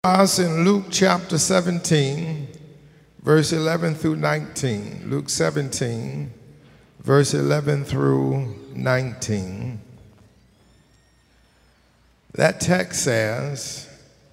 Us in Luke chapter 17, verse 11 through 19. Luke 17, verse 11 through 19. That text says,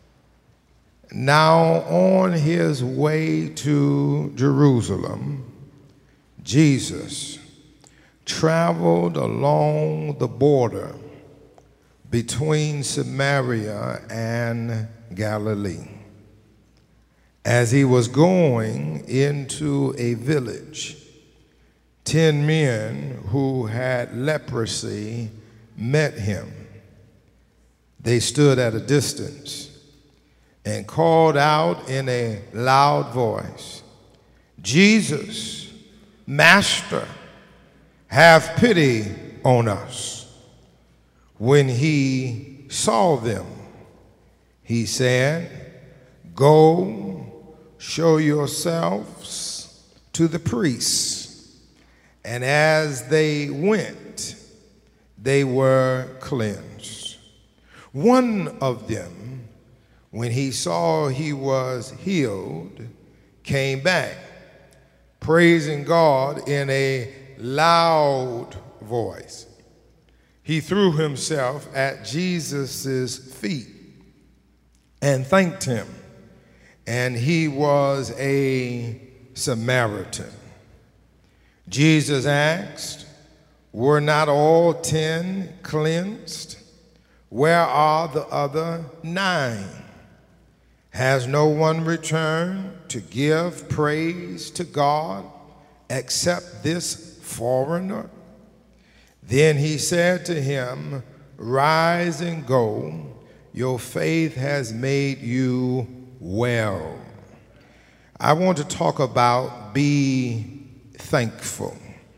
"Now on his way to Jerusalem, Jesus traveled along the border between Samaria and Galilee. As he was going into a village, 10 men who had leprosy met him. They stood at a distance and called out in a loud voice, 'Jesus, Master, have pity on us.' When he saw them, he said, 'Go show yourselves to the priests.' And as they went, they were cleansed. One of them, when he saw he was healed, came back, praising God in a loud voice. He threw himself at Jesus' feet and thanked him. And he was a Samaritan. Jesus asked, 'Were not all 10 cleansed? Where are the other 9? Has no one returned to give praise to God except this foreigner?' Then he said to him, 'Rise and go. Your faith has made you well.'" I want to talk about be thankful.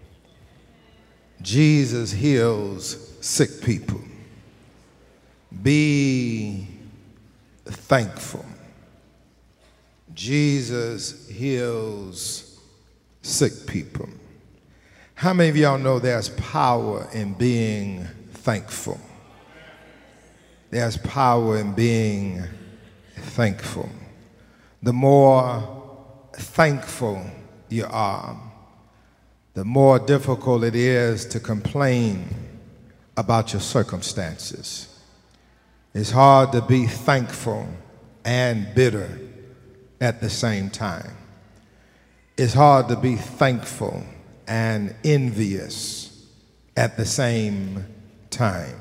Jesus heals sick people. Be thankful. Jesus heals sick people. How many of y'all know there's power in being thankful? There's power in being thankful. The more thankful you are, the more difficult it is to complain about your circumstances. It's hard to be thankful and bitter at the same time. It's hard to be thankful and envious at the same time.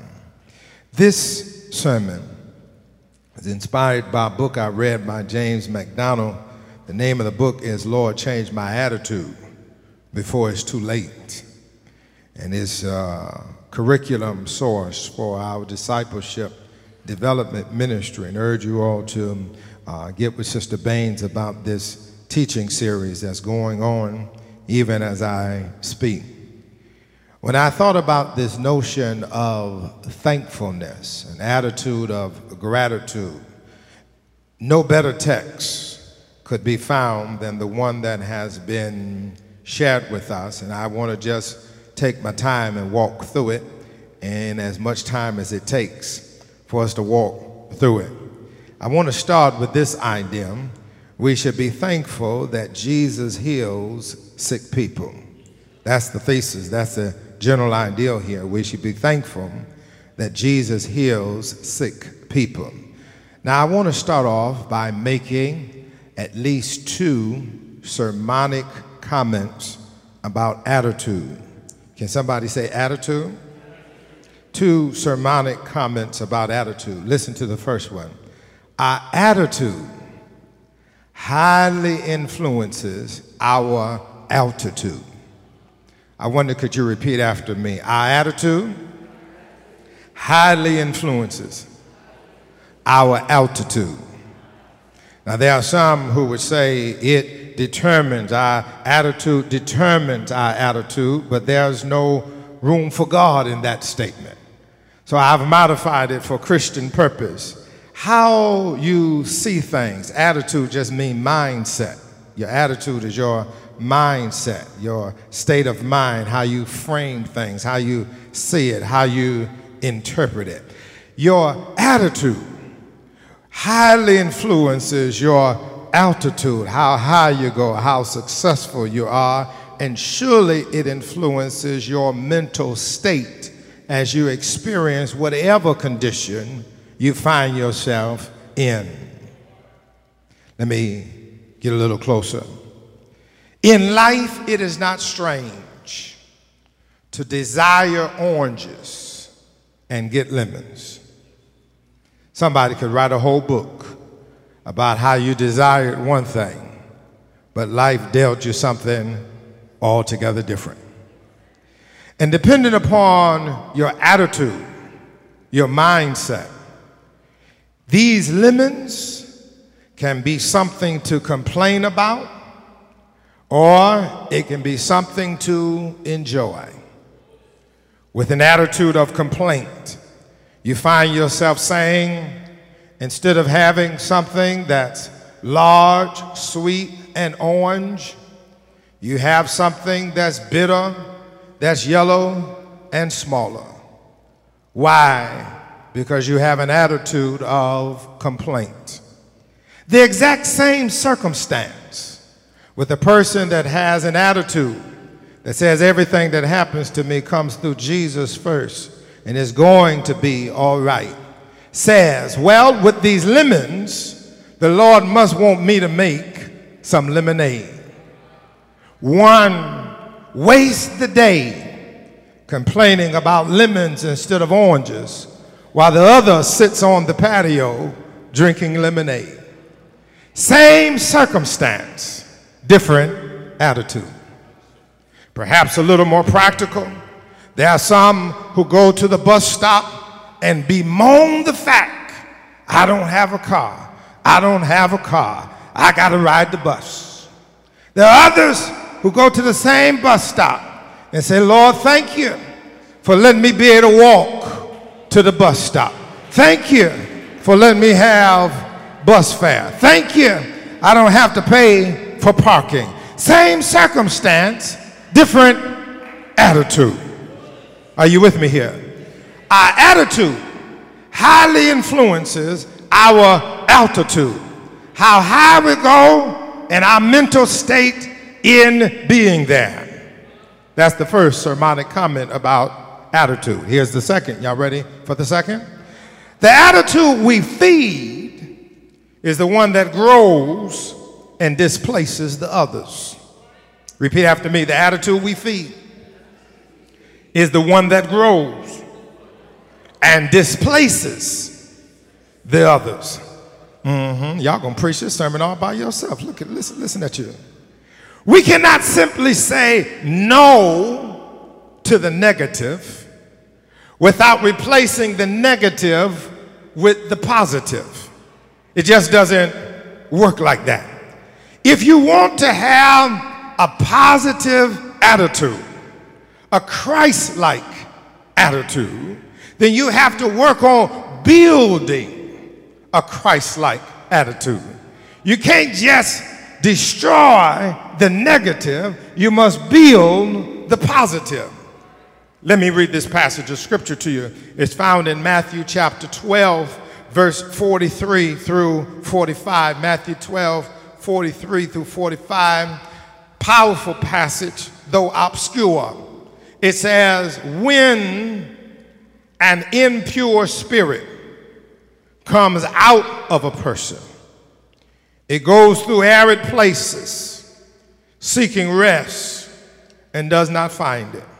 This sermon is inspired by a book I read by James MacDonald. The name of the book is "Lord, Change My Attitude Before It's Too Late." And it's a curriculum source for our discipleship development ministry. And urge you all to get with Sister Baines about this teaching series that's going on even as I speak. When I thought about this notion of thankfulness, an attitude of gratitude, no better text could be found than the one that has been shared with us. And I want to just take my time and walk through it in as much time as it takes for us to walk through it. I want to start with this idea. We should be thankful that Jesus heals sick people. That's the thesis. That's the general ideal here. We should be thankful that Jesus heals sick people. Now, I want to start off by making at least 2 sermonic comments about attitude. Can somebody say attitude? 2 sermonic comments about attitude. Listen to the first one. Our attitude highly influences our altitude. I wonder, could you repeat after me? Our attitude highly influences our altitude. Now, there are some who would say it determines, our attitude determines our attitude, but there's no room for God in that statement. So I've modified it for Christian purpose. How you see things. Attitude just means mindset. Your attitude is your mindset, your state of mind, how you frame things, how you see it, how you interpret it. Your attitude highly influences your altitude, how high you go, how successful you are, and surely it influences your mental state as you experience whatever condition you find yourself in. Let me get a little closer. In life, it is not strange to desire oranges and get lemons. Somebody could write a whole book about how you desired one thing, but life dealt you something altogether different. And depending upon your attitude, your mindset, these lemons can be something to complain about, or it can be something to enjoy. With an attitude of complaint, you find yourself saying, instead of having something that's large, sweet, and orange, you have something that's bitter, that's yellow, and smaller. Why? Because you have an attitude of complaint. The exact same circumstance with a person that has an attitude that says everything that happens to me comes through Jesus first and is going to be all right, says, well, with these lemons, the Lord must want me to make some lemonade. One wastes the day complaining about lemons instead of oranges, while the other sits on the patio drinking lemonade. Same circumstance, different attitude. Perhaps a little more practical. There are some who go to the bus stop and bemoan the fact, I don't have a car. I don't have a car. I got to ride the bus. There are others who go to the same bus stop and say, Lord, thank you for letting me be able to walk to the bus stop. Thank you for letting me have bus fare. Thank you, I don't have to pay for parking. Same circumstance, different attitude. Are you with me here? Our attitude highly influences our altitude, how high we go, and our mental state in being there. That's the first sermonic comment about attitude. Here's the second. Y'all ready for the second? The attitude we feed is the one that grows and displaces the others. Repeat after me. The attitude we feed is the one that grows and displaces the others. Y'all gonna preach this sermon all by yourself. Listen at you. We cannot simply say no to the negative without replacing the negative with the positive. It just doesn't work like that. If you want to have a positive attitude, a Christ-like attitude, then you have to work on building a Christ-like attitude. You can't just destroy the negative, you must build the positive. Let me read this passage of scripture to you. It's found in Matthew chapter 12, verse 43 through 45. Matthew 12, 43 through 45. Powerful passage, though obscure. It says, when an impure spirit comes out of a person, it goes through arid places, seeking rest, and does not find it.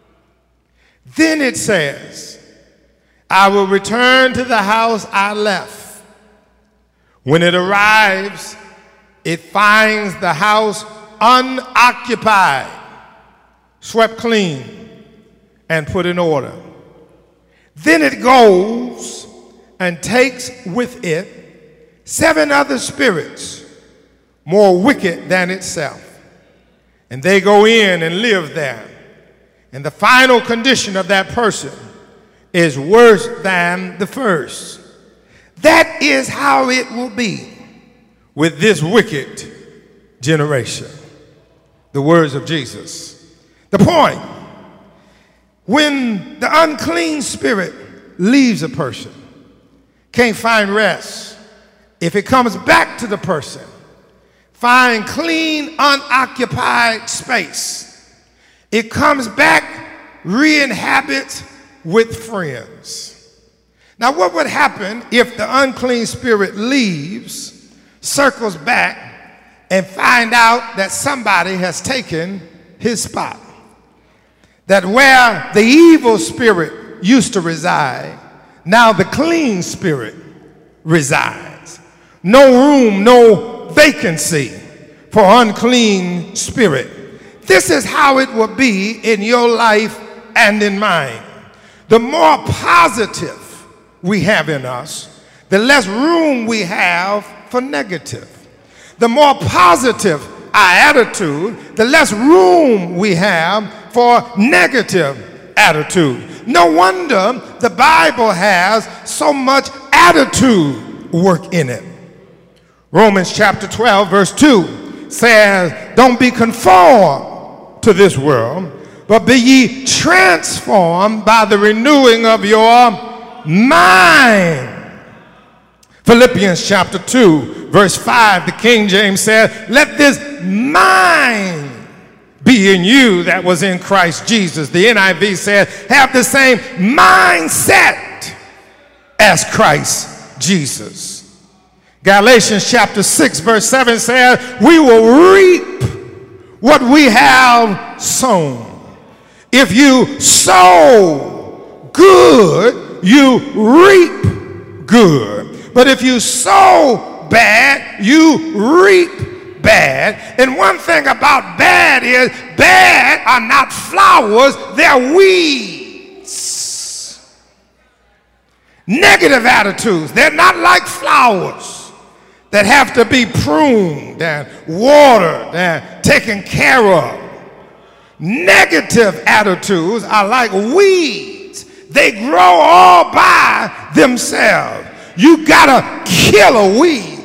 Then it says, I will return to the house I left. When it arrives, it finds the house unoccupied, swept clean, and put in order. Then it goes and takes with it 7 other spirits more wicked than itself, and they go in and live there. And the final condition of that person is worse than the first. That is how it will be with this wicked generation. The words of Jesus. The point, when the unclean spirit leaves a person, can't find rest, If it comes back to the person, find clean, unoccupied space. It comes back, re-inhabits with friends. Now, what would happen if the unclean spirit leaves, circles back, and find out that somebody has taken his spot? That where the evil spirit used to reside, now the clean spirit resides. No room, no vacancy for unclean spirit. This is how it will be in your life and in mine. The more positive we have in us, the less room we have for negative. The more positive our attitude, the less room we have for negative attitude. No wonder the Bible has so much attitude work in it. Romans chapter 12 verse 2 says, don't be conformed to this world, but be ye transformed by the renewing of your mind. Philippians chapter 2 verse 5, the King James said, let this mind be in you that was in Christ Jesus. The NIV said, have the same mindset as Christ Jesus. Galatians chapter 6 verse 7 says, we will reap what we have sown. If you sow good, you reap good. But if you sow bad, you reap bad. And one thing about bad is bad are not flowers, they're weeds. Negative attitudes, they're not like flowers that have to be pruned and watered and taken care of. Negative attitudes are like weeds. They grow all by themselves. You gotta kill a weed.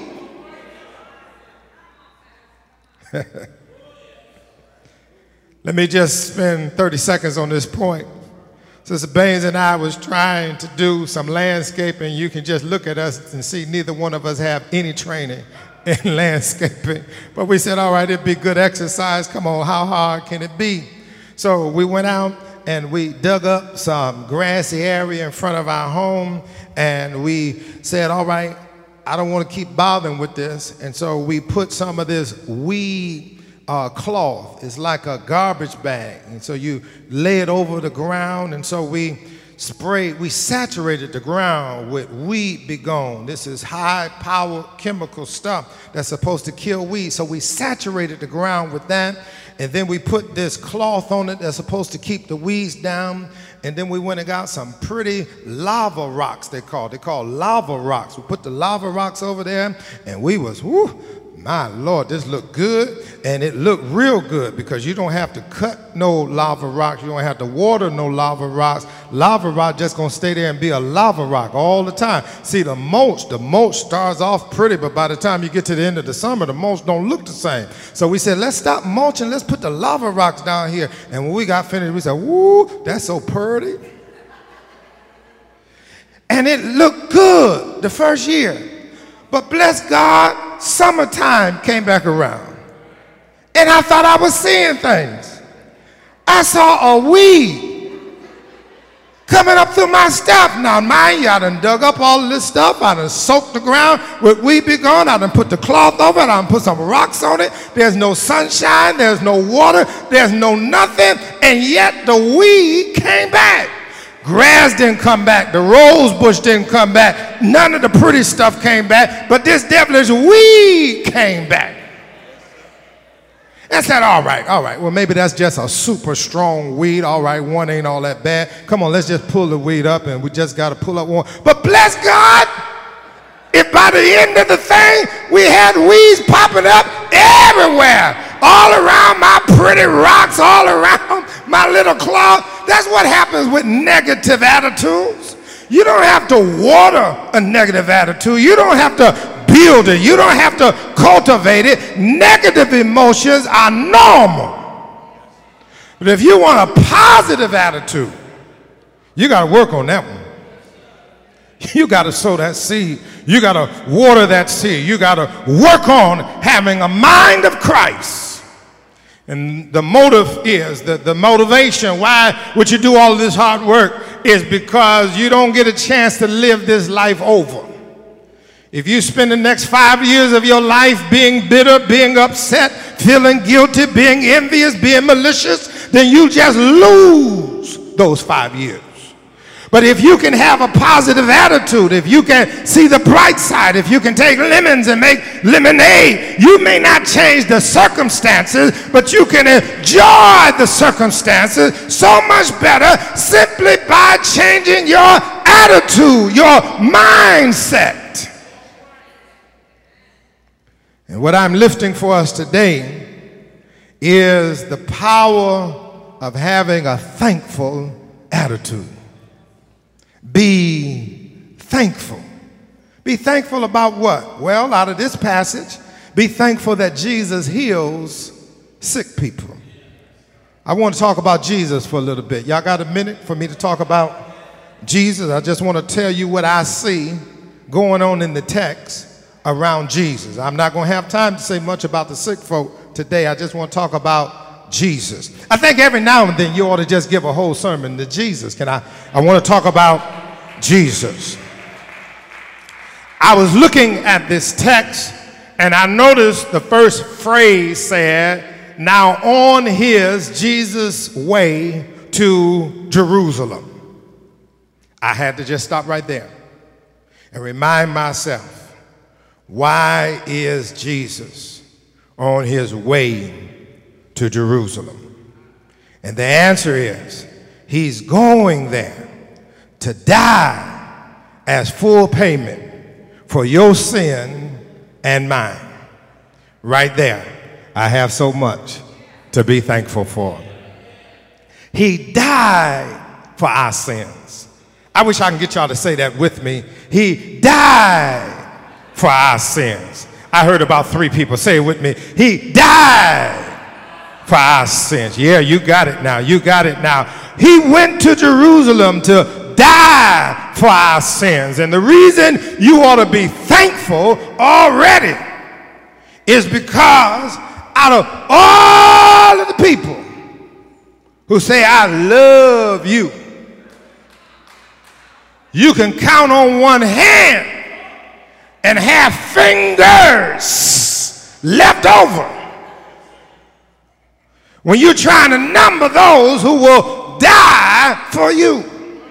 Let me just spend 30 seconds on this point. Sister Baines and I was trying to do some landscaping. You can just look at us and see neither one of us have any training in landscaping. But we said, all right, it'd be good exercise. Come on, how hard can it be? So we went out and we dug up some grassy area in front of our home, and we said, all right, I don't want to keep bothering with this. And so we put some of this weed cloth. It's like a garbage bag. And so you lay it over the ground, and so we saturated the ground with Weed B Gone. This is high-power chemical stuff that's supposed to kill weeds. So we saturated the ground with that, and then we put this cloth on it that's supposed to keep the weeds down. And then we went and got some pretty lava rocks, they're called lava rocks. We put the lava rocks over there, and we was, whoo, my Lord, this looked good, and it looked real good because you don't have to cut no lava rocks. You don't have to water no lava rocks. Lava rock just gonna stay there and be a lava rock all the time. See, the mulch starts off pretty, but by the time you get to the end of the summer, the mulch don't look the same. So we said, let's stop mulching. Let's put the lava rocks down here. And when we got finished, we said, woo, that's so pretty. And it looked good the first year. But bless God, summertime came back around. And I thought I was seeing things. I saw a weed coming up through my stuff. Now, mind you, I done dug up all of this stuff. I done soaked the ground with Weed B Gone. I done put the cloth over it. I done put some rocks on it. There's no sunshine. There's no water. There's no nothing. And yet the weed came back. Grass didn't come back. The rose bush didn't come back. None of the pretty stuff came back. But this devilish weed came back. I said, all right. Well, maybe that's just a super strong weed. All right, one ain't all that bad. Come on, let's just pull the weed up, and we just got to pull up one. But bless God, if by the end of the thing, we had weeds popping up everywhere. All around my pretty rocks, all around my little cloth. That's what happens with negative attitudes. You don't have to water a negative attitude. You don't have to build it. You don't have to cultivate it. Negative emotions are normal. But if you want a positive attitude, you got to work on that one. You got to sow that seed. You got to water that seed. You got to work on having a mind of Christ. And the motive is, the motivation, why would you do all of this hard work, is because you don't get a chance to live this life over. If you spend the next 5 years of your life being bitter, being upset, feeling guilty, being envious, being malicious, then you just lose those 5 years. But if you can have a positive attitude, if you can see the bright side, if you can take lemons and make lemonade, you may not change the circumstances, but you can enjoy the circumstances so much better simply by changing your attitude, your mindset. And what I'm lifting for us today is the power of having a thankful attitude. Be thankful. Be thankful about what? Well, out of this passage, be thankful that Jesus heals sick people. I want to talk about Jesus for a little bit. Y'all got a minute for me to talk about Jesus? I just want to tell you what I see going on in the text around Jesus. I'm not going to have time to say much about the sick folk today. I just want to talk about Jesus. I think every now and then you ought to just give a whole sermon to Jesus. I want to talk about Jesus. I was looking at this text and I noticed the first phrase said, now on his, Jesus' way to Jerusalem. I had to just stop right there and remind myself, why is Jesus on his way to Jerusalem? And the answer is, he's going there to die as full payment for your sin and mine. Right there, I have so much to be thankful for. He died for our sins. I wish I could get y'all to say that with me. He died for our sins. I heard about 3 people say it with me. He died for our sins. Yeah, you got it now. You got it now. He went to Jerusalem to die for our sins. And the reason you ought to be thankful already is because out of all of the people who say, I love you, you can count on one hand and have fingers left over when you're trying to number those who will die for you.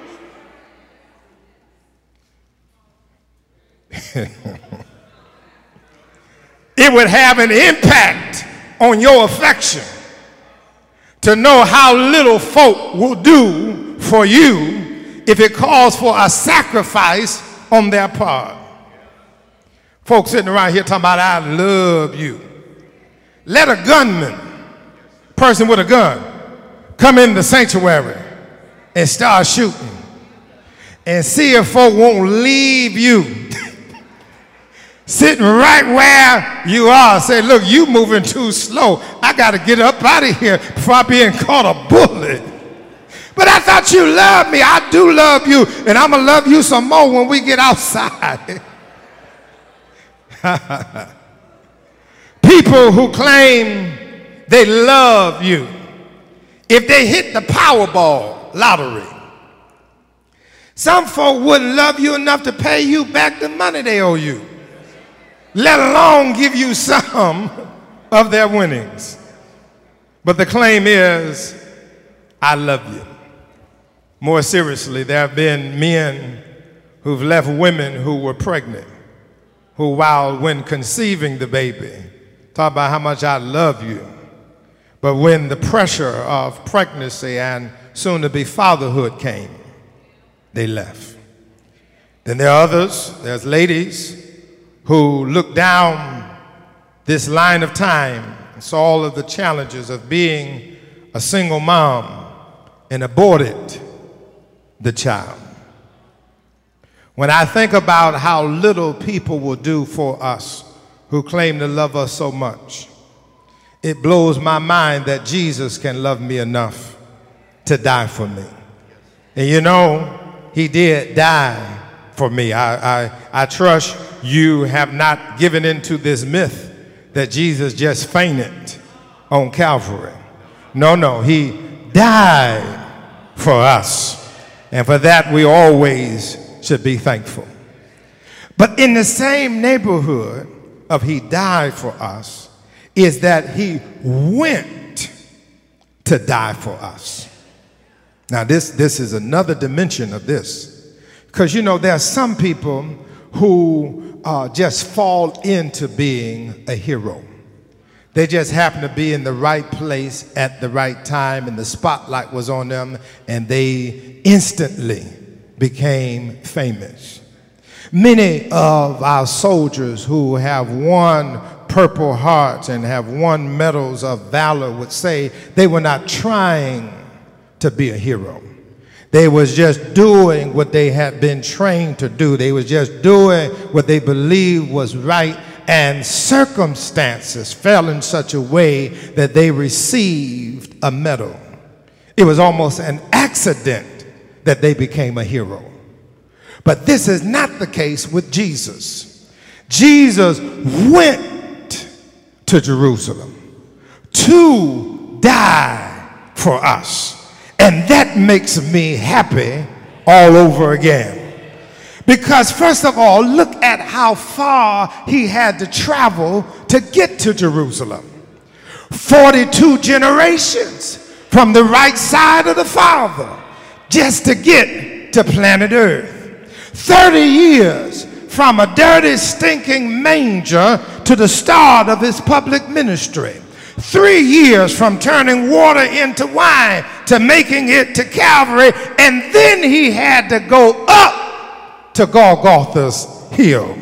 It would have an impact on your affection to know how little folk will do for you if it calls for a sacrifice on their part. Folks sitting around here talking about, I love you. Let a gunman, person with a gun, come in the sanctuary and start shooting and see if folk won't leave you sitting right where you are. Say, look, you moving too slow. I got to get up out of here before I being caught a bullet. But I thought you loved me. I do love you, and I'm going to love you some more when we get outside. People who claim they love you, if they hit the Powerball lottery, some folk wouldn't love you enough to pay you back the money they owe you, let alone give you some of their winnings. But the claim is, I love you. More seriously, there have been men who've left women who were pregnant, who, when conceiving the baby, talk about how much I love you. But when the pressure of pregnancy and soon-to-be fatherhood came, they left. Then there are others, there's ladies who look down this line of time and saw all of the challenges of being a single mom and aborted the child. When I think about how little people will do for us who claim to love us so much, it blows my mind that Jesus can love me enough to die for me. And you know, he did die for me. I trust you have not given into this myth that Jesus just fainted on Calvary. No, he died for us. And for that, we always should be thankful. But in the same neighborhood of he died for us is that he went to die for us. Now, this is another dimension of this. Because, you know, there are some people who just fall into being a hero. They just happen to be in the right place at the right time, and the spotlight was on them, and they instantly became famous. Many of our soldiers who have won Purple Hearts and have won medals of valor would say they were not trying to be a hero. They was just doing what they had been trained to do. They was just doing what they believed was right, and circumstances fell in such a way that they received a medal. It was almost an accident that they became a hero. But this is not the case with Jesus. Jesus went to Jerusalem to die for us. And that makes me happy all over again. Because first of all, look at how far he had to travel to get to Jerusalem. 42 generations from the right side of the Father just to get to planet Earth. 30 years from a dirty, stinking manger to the start of his public ministry. 3 years from turning water into wine to making it to Calvary, and then he had to go up to Golgotha's hill.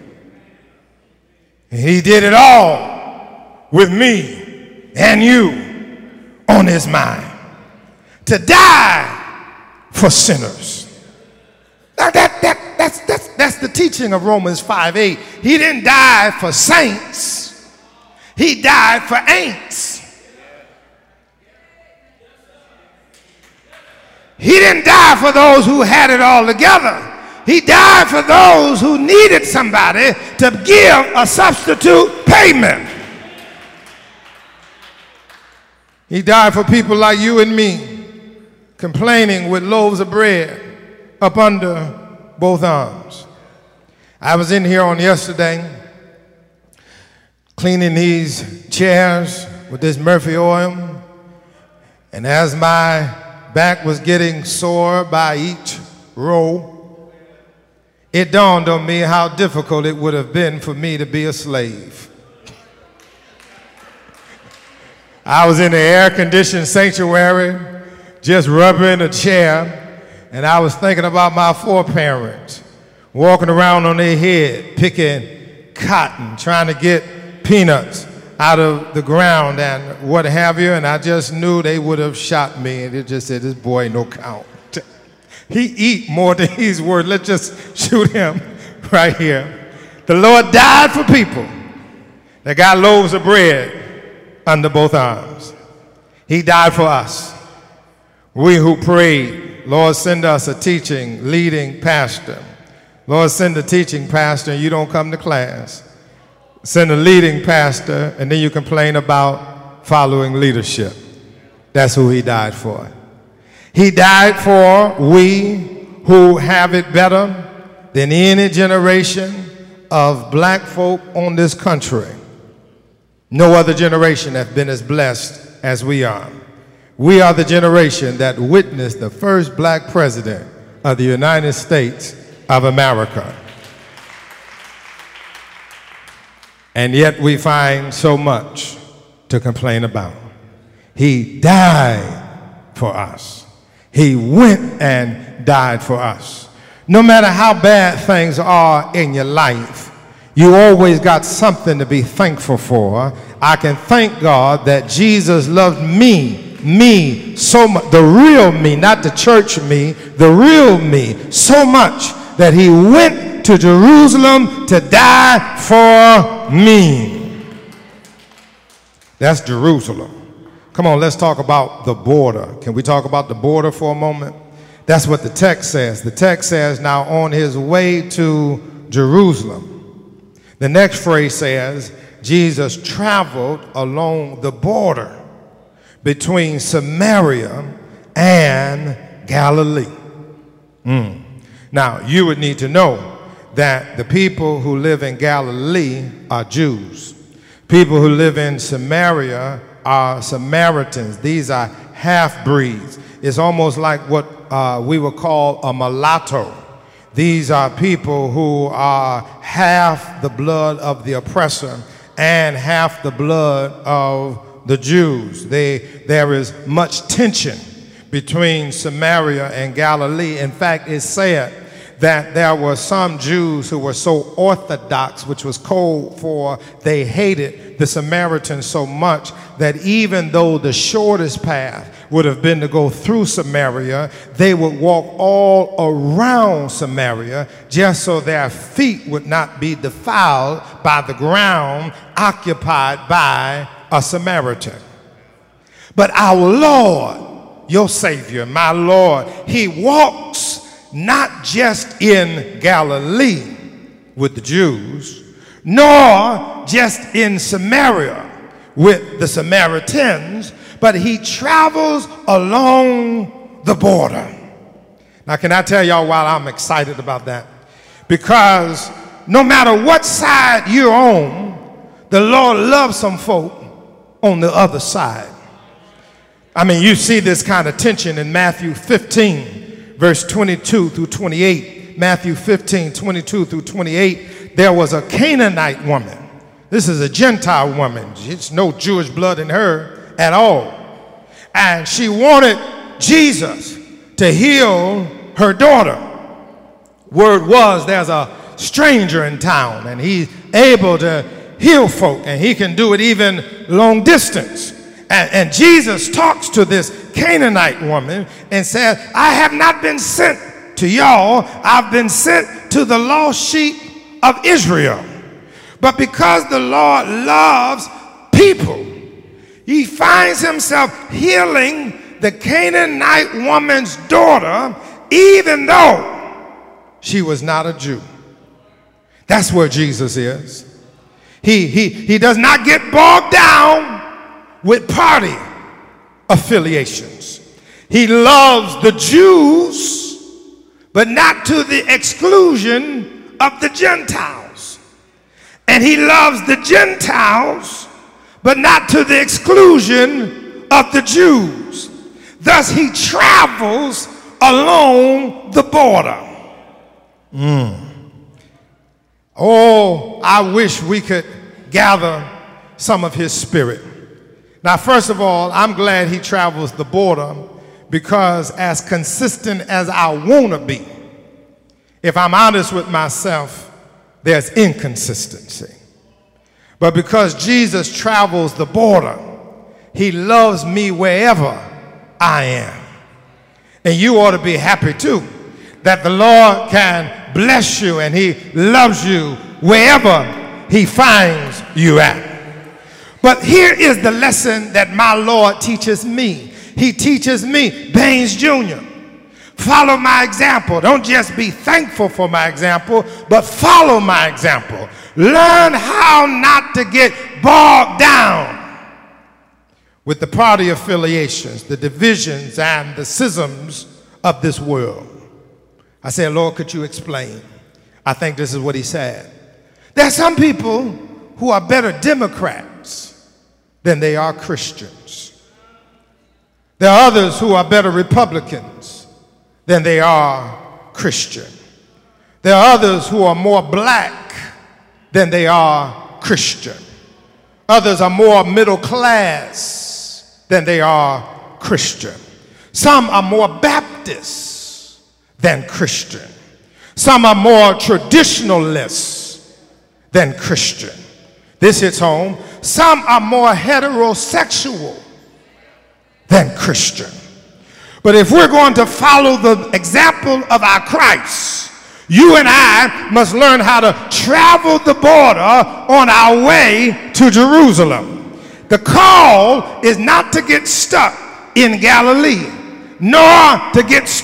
And he did it all with me and you on his mind, to die for sinners. Now that's the teaching of Romans 5:8. He didn't die for saints. He died for ain'ts. He didn't die for those who had it all together. He died for those who needed somebody to give a substitute payment. He died for people like you and me, complaining with loaves of bread up under both arms. I was in here on yesterday cleaning these chairs with this Murphy oil, and as my back was getting sore by each row, it dawned on me how difficult it would have been for me to be a slave. I was in the air-conditioned sanctuary, just rubbing a chair, and I was thinking about my foreparents walking around on their head, picking cotton, trying to get peanuts out of the ground and what have you, and I just knew they would have shot me, and they just said, this boy no count. He eat more than he's worth. Let's just shoot him right here. The Lord died for people that got loaves of bread under both arms. He died for us. We who prayed, Lord, send us a teaching, leading pastor. Lord, send a teaching pastor and you don't come to class. Send a leading pastor and then you complain about following leadership. That's who he died for. He died for we who have it better than any generation of black folk on this country. No other generation has been as blessed as we are. We are the generation that witnessed the first black president of the United States of America. And yet we find so much to complain about. He died for us. He went and died for us. No matter how bad things are in your life, you always got something to be thankful for. I can thank God that Jesus loved me so much, the real me, not the church me, the real me, so much that he went to Jerusalem to die for me. That's Jerusalem. Come on, let's talk about the border. Can we talk about the border for a moment? That's what the text says. The text says, now on his way to Jerusalem. The next phrase says, Jesus traveled along the border between Samaria and Galilee. Now, you would need to know that the people who live in Galilee are Jews. People who live in Samaria are Samaritans. These are half-breeds. It's almost like what we would call a mulatto. These are people who are half the blood of the oppressor and half the blood of the Jews. There is much tension between Samaria and Galilee. In fact, it's said that there were some Jews who were so orthodox, which was code for they hated the Samaritans so much that even though the shortest path would have been to go through Samaria, they would walk all around Samaria just so their feet would not be defiled by the ground occupied by a Samaritan. But our Lord, your Savior, my Lord, he walks not just in Galilee with the Jews, nor just in Samaria with the Samaritans, but he travels along the border. Now, can I tell y'all why I'm excited about that? Because no matter what side you're on, the Lord loves some folk on the other side. I mean, you see this kind of tension in Matthew 15, verse 22 through 28. Matthew 15, 22 through 28, there was a Canaanite woman. This is a Gentile woman. It's no Jewish blood in her at all. And she wanted Jesus to heal her daughter. Word was there's a stranger in town and he's able to heal folk, and he can do it even long distance. And Jesus talks to this Canaanite woman and says, I have not been sent to y'all. I've been sent to the lost sheep of Israel. But because the Lord loves people, he finds himself healing the Canaanite woman's daughter, even though she was not a Jew. That's where Jesus is. He does not get bogged down with party affiliations. He loves the Jews, but not to the exclusion of the Gentiles. And he loves the Gentiles, but not to the exclusion of the Jews. Thus he travels along the border. Oh, I wish we could gather some of his spirit. Now, first of all, I'm glad he travels the border, because as consistent as I want to be, if I'm honest with myself, there's inconsistency. But because Jesus travels the border, he loves me wherever I am. And you ought to be happy too, that the Lord can bless you and he loves you wherever he finds you at. But here is the lesson that my Lord teaches me. He teaches me, Baines Jr., follow my example. Don't just be thankful for my example, but follow my example. Learn how not to get bogged down with the party affiliations, the divisions, and the schisms of this world. I said, Lord, could you explain? I think this is what he said. There are some people who are better Democrats than they are Christians. There are others who are better Republicans than they are Christian. There are others who are more black than they are Christian. Others are more middle class than they are Christian. Some are more Baptist than Christian. Some are more traditionalists than Christian. This hits home. Some are more heterosexual than Christian. But if we're going to follow the example of our Christ, you and I must learn how to travel the border on our way to Jerusalem. The call is not to get stuck in Galilee, nor to get stuck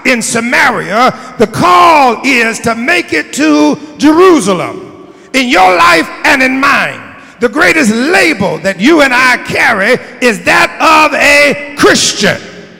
in Samaria, the call is to make it to Jerusalem. In your life and in mine, the greatest label that you and I carry is that of a Christian.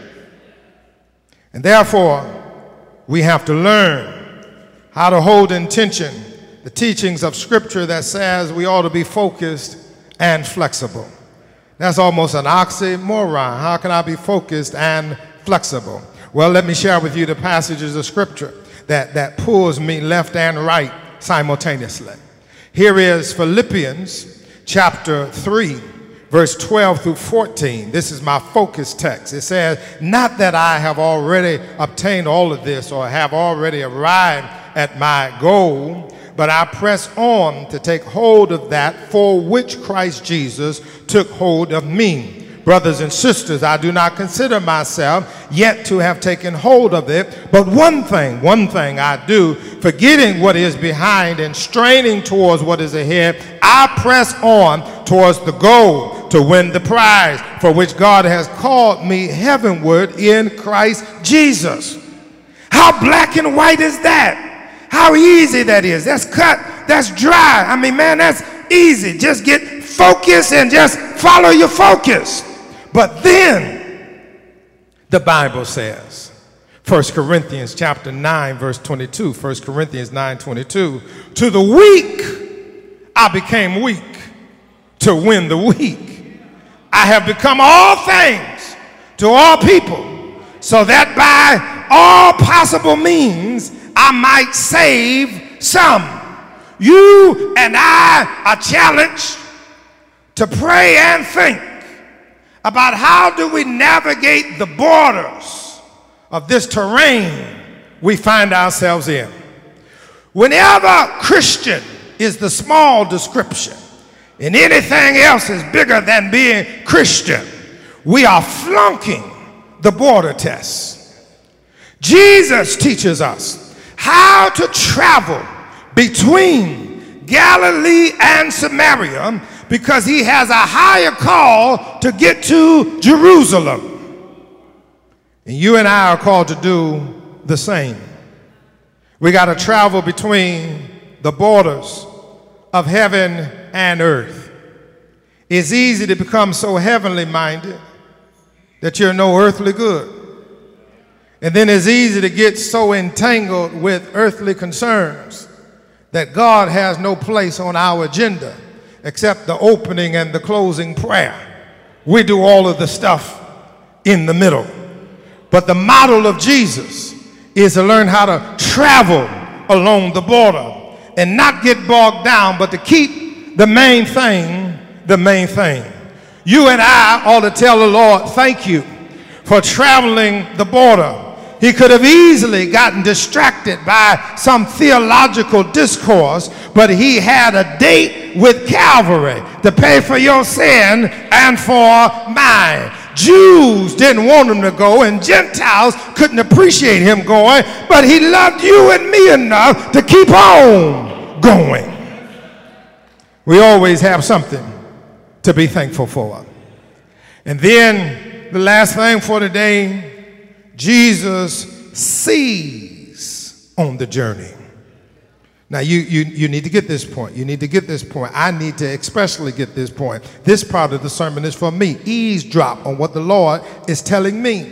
And therefore, we have to learn how to hold in tension the teachings of Scripture that says we ought to be focused and flexible. That's almost an oxymoron. How can I be focused and flexible? Well, let me share with you the passages of Scripture that pulls me left and right simultaneously. Here is Philippians chapter 3, verse 12 through 14. This is my focus text. It says, not that I have already obtained all of this or have already arrived at my goal, but I press on to take hold of that for which Christ Jesus took hold of me. Brothers and sisters, I do not consider myself yet to have taken hold of it, but one thing I do, forgetting what is behind and straining towards what is ahead, I press on towards the goal to win the prize for which God has called me heavenward in Christ Jesus. How black and white is that? How easy that is. That's cut, that's dry. I mean, man, that's easy. Just get focused and just follow your focus. But then the Bible says, 1 Corinthians chapter 9, verse 22, 1 Corinthians 9:22, to the weak I became weak to win the weak. I have become all things to all people, so that by all possible means I might save some. You and I are challenged to pray and think about how do we navigate the borders of this terrain we find ourselves in. Whenever Christian is the small description and anything else is bigger than being Christian, we are flunking the border test. Jesus teaches us how to travel between Galilee and Samaria because he has a higher call to get to Jerusalem. And you and I are called to do the same. We got to travel between the borders of heaven and earth. It's easy to become so heavenly minded that you're no earthly good. And then it's easy to get so entangled with earthly concerns that God has no place on our agenda except the opening and the closing prayer. We do all of the stuff in the middle. But the model of Jesus is to learn how to travel along the border and not get bogged down, but to keep the main thing the main thing. You and I ought to tell the Lord, thank you for traveling the border. He could have easily gotten distracted by some theological discourse, but he had a date with Calvary to pay for your sin and for mine. Jews didn't want him to go, and Gentiles couldn't appreciate him going, but he loved you and me enough to keep on going. We always have something to be thankful for. And then the last thing for today, Jesus sees on the journey. Now, you need to get this point. You need to get this point. I need to especially get this point. This part of the sermon is for me. Eavesdrop on what the Lord is telling me.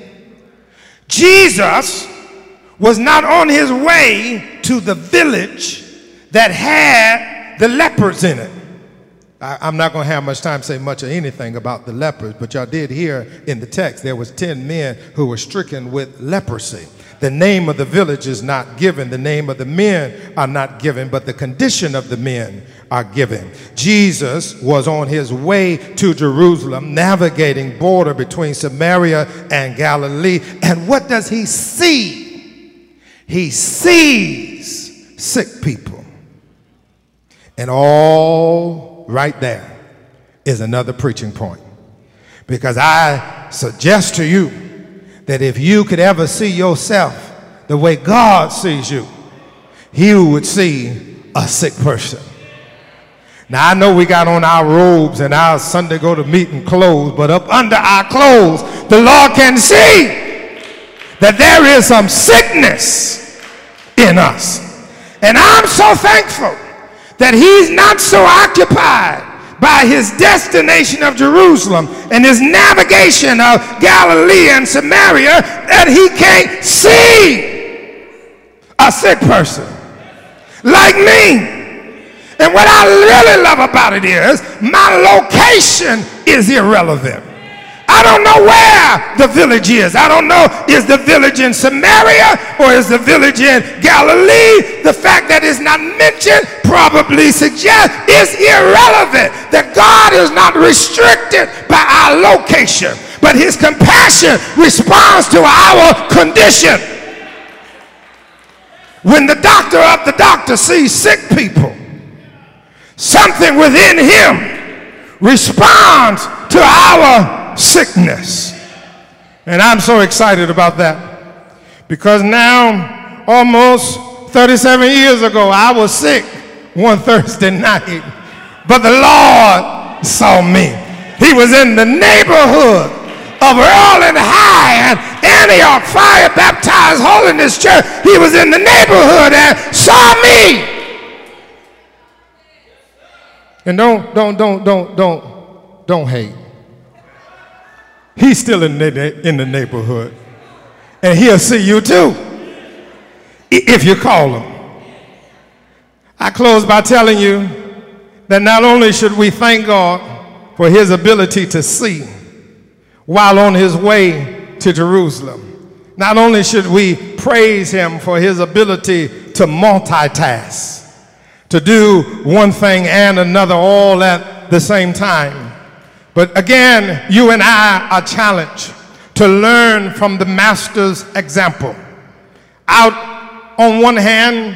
Jesus was not on his way to the village that had the lepers in it. I'm not going to have much time to say much of anything about the lepers, but y'all did hear in the text there was 10 men who were stricken with leprosy. The name of the village is not given. The name of the men are not given, but the condition of the men are given. Jesus was on his way to Jerusalem, navigating border between Samaria and Galilee. And what does he see? He sees sick people. And all right there is another preaching point. Because I suggest to you that if you could ever see yourself the way God sees you, he would see a sick person. Now, I know we got on our robes and our Sunday go to meeting clothes, but up under our clothes, the Lord can see that there is some sickness in us. And I'm so thankful that he's not so occupied by his destination of Jerusalem and his navigation of Galilee and Samaria that he can't see a sick person like me. And what I really love about it is my location is irrelevant. I don't know where the village is. I don't know, is the village in Samaria or is the village in Galilee? The fact that it's not mentioned probably suggests it's irrelevant, that God is not restricted by our location, but his compassion responds to our condition. When the doctor of the doctor sees sick people, something within him responds to our sickness. And I'm so excited about that because now, almost 37 years ago, I was sick one Thursday night, but the Lord saw me. He was in the neighborhood of Earl and High and Antioch Fire Baptized Holiness Church. He was in the neighborhood and saw me. And don't hate. He's still in the neighborhood. And he'll see you too, if you call him. I close by telling you that not only should we thank God for his ability to see while on his way to Jerusalem, not only should we praise him for his ability to multitask, to do one thing and another all at the same time, but again, you and I are challenged to learn from the master's example. Out on one hand,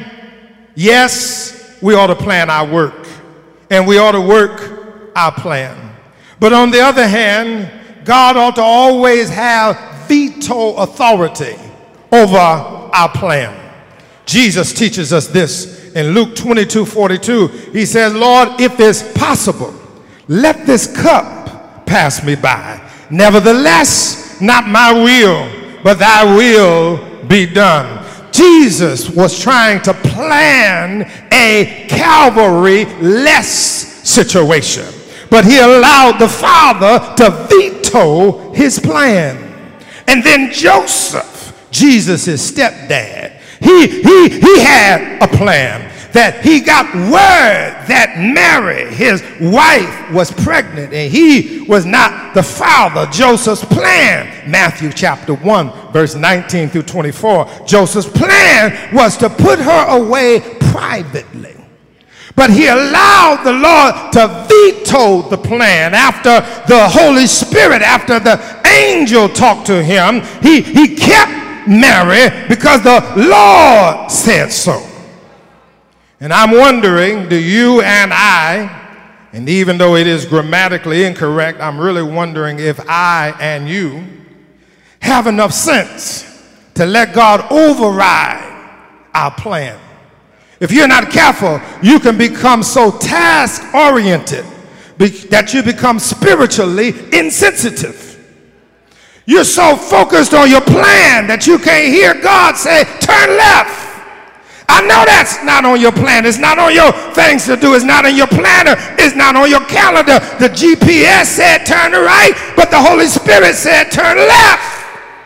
yes, we ought to plan our work, and we ought to work our plan. But on the other hand, God ought to always have veto authority over our plan. Jesus teaches us this in Luke 22:42. He says, Lord, if it's possible, let this cup pass me by. Nevertheless, not my will, but thy will be done. Jesus was trying to plan a Calvary-less situation, but he allowed the Father to veto his plan. And then Joseph, Jesus' stepdad, he had a plan. That he got word that Mary, his wife, was pregnant and he was not the father. Joseph's plan, Matthew chapter 1, verse 19 through 24, Joseph's plan was to put her away privately. But he allowed the Lord to veto the plan after the Holy Spirit, after the angel talked to him. He kept Mary because the Lord said so. And I'm wondering, do you and I, and even though it is grammatically incorrect, I'm really wondering if I and you have enough sense to let God override our plan. If you're not careful, you can become so task-oriented that you become spiritually insensitive. You're so focused on your plan that you can't hear God say, turn left. I know that's not on your plan. It's not on your things to do. It's not on your planner. It's not on your calendar. The GPS said turn to right, but the Holy Spirit said turn left.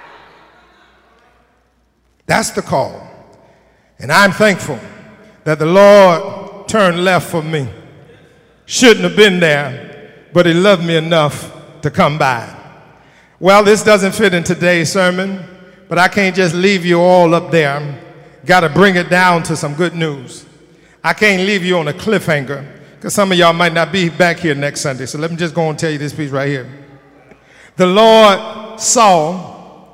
That's the call. And I'm thankful that the Lord turned left for me. Shouldn't have been there, but he loved me enough to come by. Well, this doesn't fit in today's sermon, but I can't just leave you all up there. Got to bring it down to some good news. I can't leave you on a cliffhanger because some of y'all might not be back here next Sunday. So let me just go and tell you this piece right here. The Lord saw,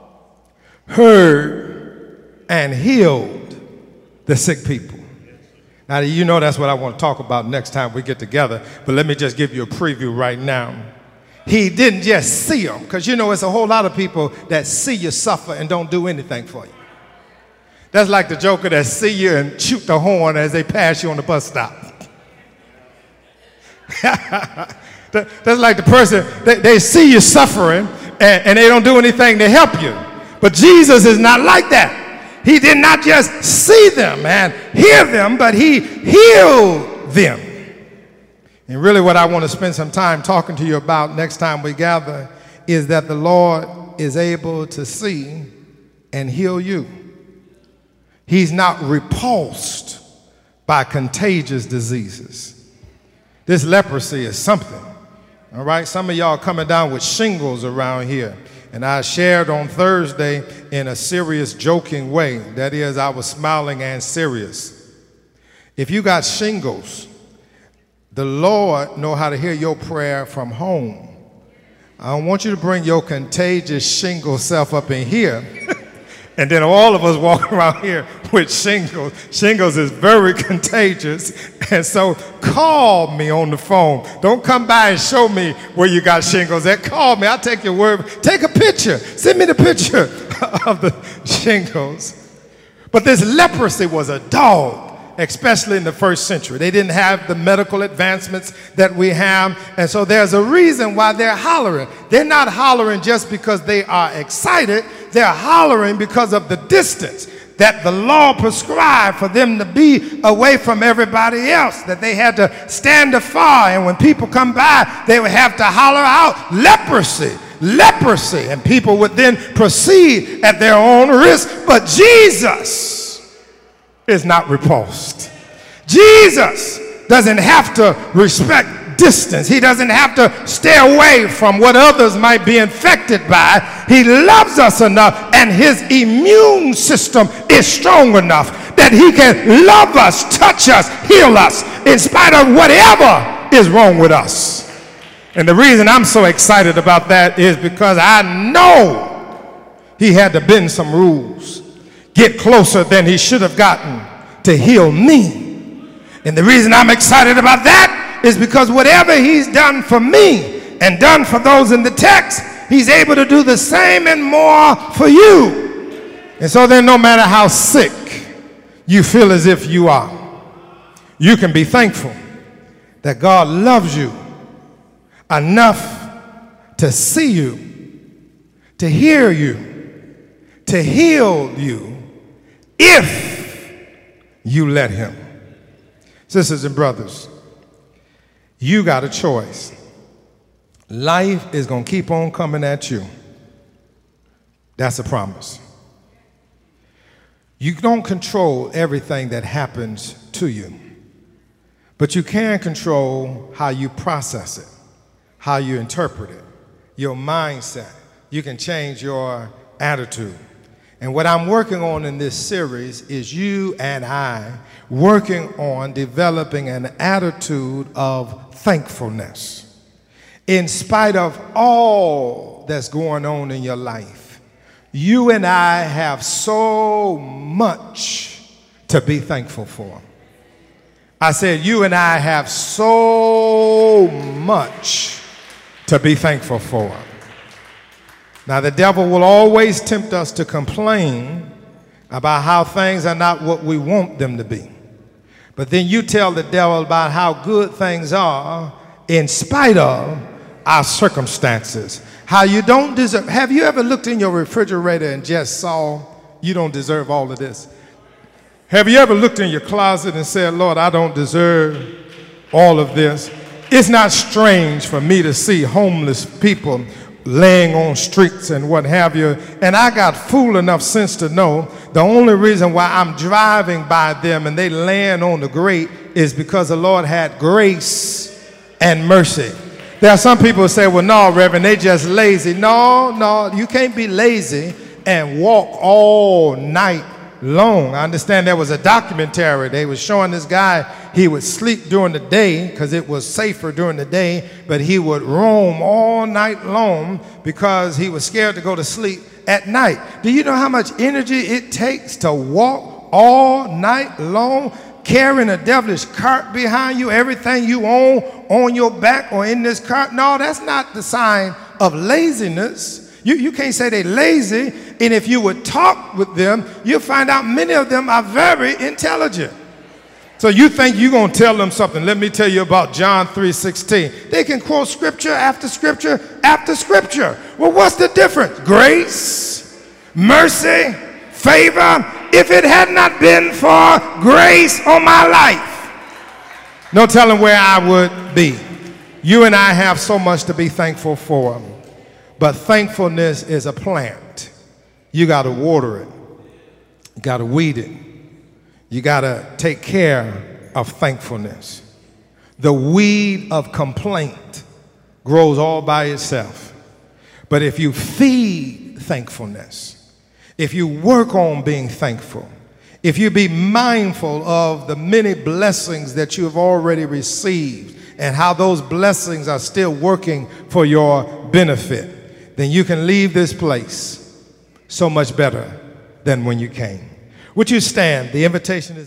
heard, and healed the sick people. Now, you know that's what I want to talk about next time we get together, but let me just give you a preview right now. He didn't just see them, because you know it's a whole lot of people that see you suffer and don't do anything for you. That's like the joker that see you and shoot the horn as they pass you on the bus stop. That's like the person, they see you suffering and they don't do anything to help you. But Jesus is not like that. He did not just see them and hear them, but he healed them. And really what I want to spend some time talking to you about next time we gather is that the Lord is able to see and heal you. He's not repulsed by contagious diseases. This leprosy is something. All right, some of y'all coming down with shingles around here. And I shared on Thursday in a serious, joking way. That is, I was smiling and serious. If you got shingles, the Lord know how to hear your prayer from home. I don't want you to bring your contagious shingle self up in here. And then all of us walk around here with shingles. Shingles is very contagious. And so call me on the phone. Don't come by and show me where you got shingles at. Call me. I'll take your word. Take a picture. Send me the picture of the shingles. But this leprosy was a dog, especially in the first century. They didn't have the medical advancements that we have. And so there's a reason why they're hollering. They're not hollering just because they are excited. They're hollering because of the distance that the law prescribed for them to be away from everybody else, that they had to stand afar, and when people come by, they would have to holler out, leprosy, leprosy, and people would then proceed at their own risk. But Jesus is not repulsed. Jesus doesn't have to respect distance. He doesn't have to stay away from what others might be infected by. He loves us enough, and his immune system is strong enough that he can love us, touch us, heal us in spite of whatever is wrong with us. And the reason I'm so excited about that is because I know he had to bend some rules, get closer than he should have gotten to heal me. And the reason I'm excited about that is because whatever he's done for me and done for those in the text, he's able to do the same and more for you. And so then no matter how sick you feel as if you are, you can be thankful that God loves you enough to see you, to hear you, to heal you, if you let him. Sisters and brothers, you got a choice. Life is going to keep on coming at you. That's a promise. You don't control everything that happens to you, but you can control how you process it, how you interpret it, your mindset. You can change your attitude. And what I'm working on in this series is you and I working on developing an attitude of thankfulness. In spite of all that's going on in your life, you and I have so much to be thankful for. I said you and I have so much to be thankful for. Now, the devil will always tempt us to complain about how things are not what we want them to be. But then you tell the devil about how good things are in spite of our circumstances. How you don't deserve. Have you ever looked in your refrigerator and just saw you don't deserve all of this? Have you ever looked in your closet and said, Lord, I don't deserve all of this? It's not strange for me to see homeless people laying on streets and what have you. And I got fool enough sense to know the only reason why I'm driving by them and they laying on the grate is because the Lord had grace and mercy. There are some people who say, well, no, Reverend, they just lazy. No, you can't be lazy and walk all night long. I understand there was a documentary. They was showing this guy, he would sleep during the day because it was safer during the day, but he would roam all night long because he was scared to go to sleep at night. Do you know how much energy it takes to walk all night long, carrying a devilish cart behind you, everything you own on your back or in this cart? No, that's not the sign of laziness. You can't say they're lazy, and if you would talk with them, you'll find out many of them are very intelligent. So you think you're going to tell them something. Let me tell you about John 3:16. They can quote scripture after scripture after scripture. Well, what's the difference? Grace, mercy, favor, if it had not been for grace on my life, no telling where I would be. You and I have so much to be thankful for, but thankfulness is a plant. You got to water it. You got to weed it. You got to take care of thankfulness. The weed of complaint grows all by itself. But if you feed thankfulness, if you work on being thankful, if you be mindful of the many blessings that you have already received and how those blessings are still working for your benefit, then you can leave this place so much better than when you came. Would you stand? The invitation is